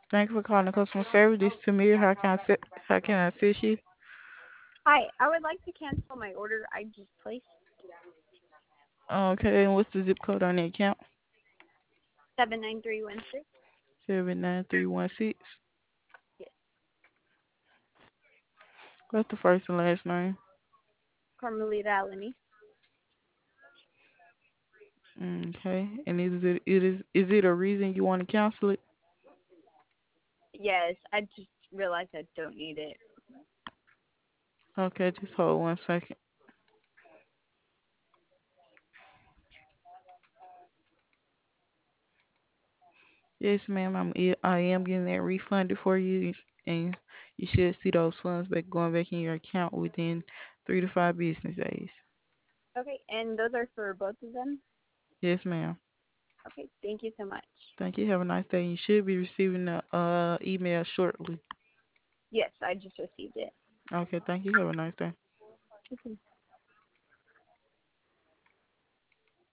Thank you for calling customer service. This is Tamir. How can I assist you? Hi, I would like to cancel my order I just placed. Okay, and what's the zip code on the account? 79316. 79316. Yes. What's the first and last name? Carmelita Alani. Okay, and is it a reason you want to cancel it? Yes, I just realized I don't need it. Okay, just hold 1 second. Yes, ma'am. I am getting that refunded for you, and you should see those funds going back in your account within 3 to 5 business days. Okay, and those are for both of them? Yes, ma'am. Okay, thank you so much. Thank you. Have a nice day. You should be receiving the email shortly. Yes, I just received it. Okay, thank you. Have a nice day. Okay.